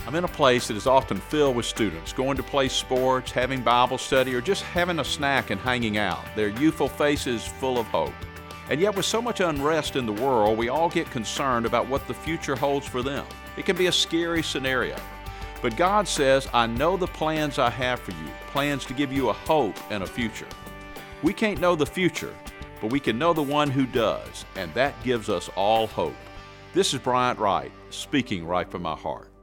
I'm in a place that is often filled with students going to play sports, having Bible study, or just having a snack and hanging out, their youthful faces full of hope. And yet with so much unrest in the world, we all get concerned about what the future holds for them. It can be a scary scenario. But God says, I know the plans I have for you, plans to give you a hope and a future. We can't know the future, but we can know the one who does, and that gives us all hope. This is Bryant Wright, speaking right from my heart.